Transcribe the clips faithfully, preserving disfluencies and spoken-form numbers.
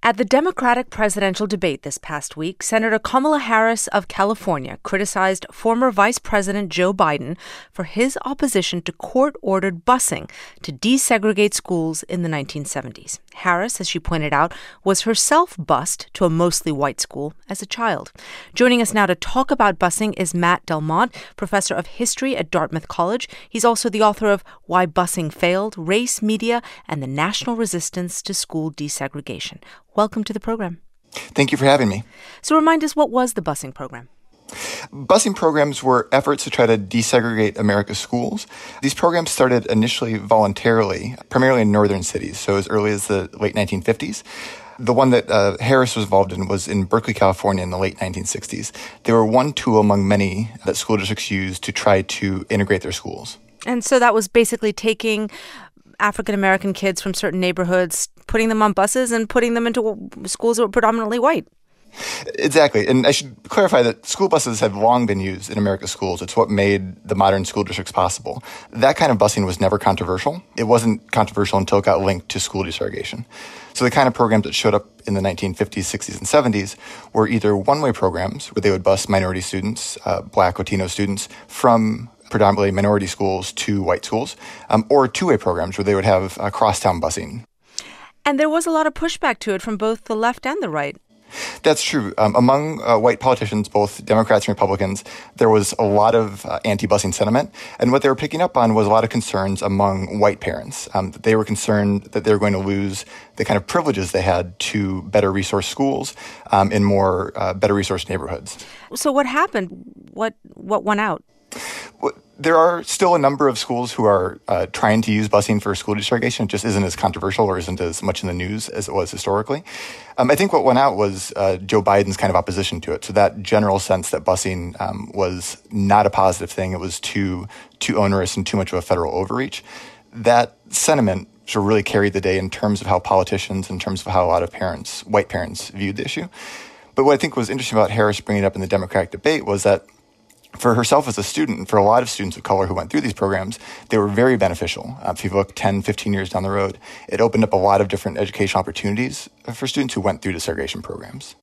At the Democratic presidential debate this past week, Senator Kamala Harris of California criticized former Vice President Joe Biden for his opposition to court-ordered busing to desegregate schools in the nineteen seventies. Harris, as she pointed out, was herself bused to a mostly white school as a child. Joining us now to talk about busing is Matt Delmont, professor of history at Dartmouth College. He's also the author of Why Busing Failed, Race, Media, and the National Resistance to School Desegregation. Welcome to the program. Thank you for having me. So remind us, what was the busing program? Busing programs were efforts to try to desegregate America's schools. These programs started initially voluntarily, primarily in northern cities, so as early as the late nineteen fifties. The one that uh, Harris was involved in was in Berkeley, California in the late nineteen sixties. They were one tool among many that school districts used to try to integrate their schools. And so that was basically taking African-American kids from certain neighborhoods, putting them on buses and putting them into schools that were predominantly white. Exactly. And I should clarify that school buses have long been used in America's schools. It's what made the modern school districts possible. That kind of busing was never controversial. It wasn't controversial until it got linked to school desegregation. So the kind of programs that showed up in the nineteen fifties, sixties, and seventies were either one-way programs where they would bus minority students, uh, Black, Latino students, from predominantly minority schools to white schools, um, or two-way programs where they would have uh, crosstown busing. And there was a lot of pushback to it from both the left and the right. That's true. Um, among uh, white politicians, both Democrats and Republicans, there was a lot of uh, anti-busing sentiment. And what they were picking up on was a lot of concerns among white parents. Um, they were concerned that they were going to lose the kind of privileges they had to better resource schools um, in more uh, better resourced neighborhoods. So what happened? What what won out? Well, there are still a number of schools who are uh, trying to use busing for school desegregation. It just isn't as controversial or isn't as much in the news as it was historically. Um, I think what went out was uh, Joe Biden's kind of opposition to it. So that general sense that busing um, was not a positive thing, it was too too onerous and too much of a federal overreach. That sentiment sort of really carried the day in terms of how politicians, in terms of how a lot of parents, white parents, viewed the issue. But what I think was interesting about Harris bringing it up in the Democratic debate was that for herself as a student, and for a lot of students of color who went through these programs, they were very beneficial. Uh, if you look ten, fifteen years down the road, it opened up a lot of different educational opportunities for students who went through desegregation programs.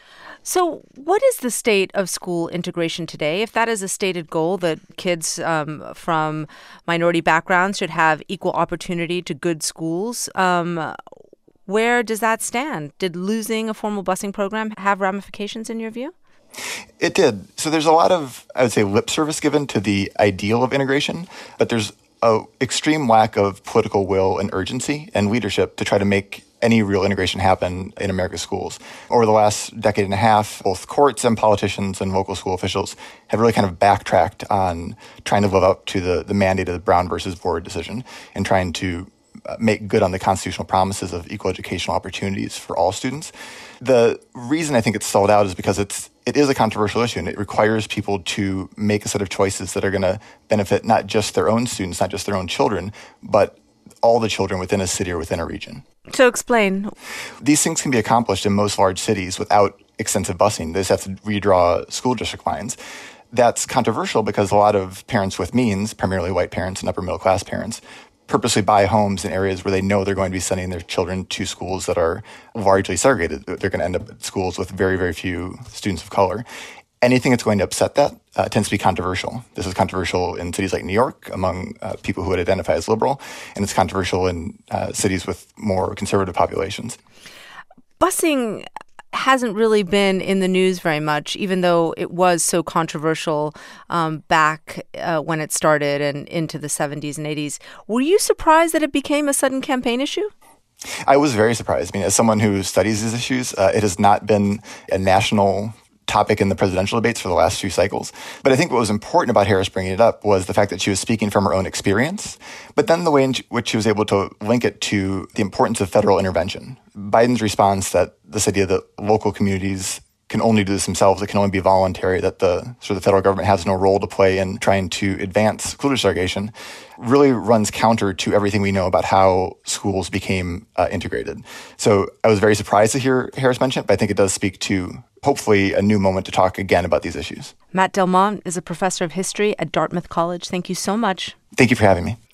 So what is the state of school integration today? If that is a stated goal, that kids um, from minority backgrounds should have equal opportunity to good schools, um, where does that stand? Did losing a formal busing program have ramifications in your view? It did. So there's a lot of, I would say, lip service given to the ideal of integration, but there's an extreme lack of political will and urgency and leadership to try to make any real integration happen in America's schools. Over the last decade and a half, both courts and politicians and local school officials have really kind of backtracked on trying to live up to the, the mandate of the Brown versus Board decision and trying to make good on the constitutional promises of equal educational opportunities for all students. The reason I think it's stalled out is because it's it is a controversial issue, and it requires people to make a set of choices that are going to benefit not just their own students, not just their own children, but all the children within a city or within a region. So explain. These things can be accomplished in most large cities without extensive busing. They just have to redraw school district lines. That's controversial because a lot of parents with means, primarily white parents and upper middle class parents, purposely buy homes in areas where they know they're going to be sending their children to schools that are largely segregated. They're going to end up at schools with very, very few students of color. Anything that's going to upset that uh, tends to be controversial. This is controversial in cities like New York among uh, people who would identify as liberal, and it's controversial in uh, cities with more conservative populations. Busing hasn't really been in the news very much, even though it was so controversial um, back uh, when it started and into the seventies and eighties. Were you surprised that it became a sudden campaign issue? I was very surprised. I mean, as someone who studies these issues, uh, it has not been a national topic in the presidential debates for the last few cycles. But I think what was important about Harris bringing it up was the fact that she was speaking from her own experience, but then the way in which she was able to link it to the importance of federal intervention. Biden's response that this idea that local communities can only do this themselves, it can only be voluntary, that the sort of the federal government has no role to play in trying to advance school desegregation, really runs counter to everything we know about how schools became uh, integrated. So I was very surprised to hear Harris mention it, but I think it does speak to hopefully a new moment to talk again about these issues. Matt Delmont is a professor of history at Dartmouth College. Thank you so much. Thank you for having me.